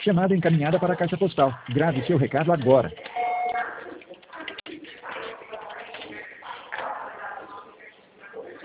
Chamada encaminhada para a caixa postal. Grave seu recado agora.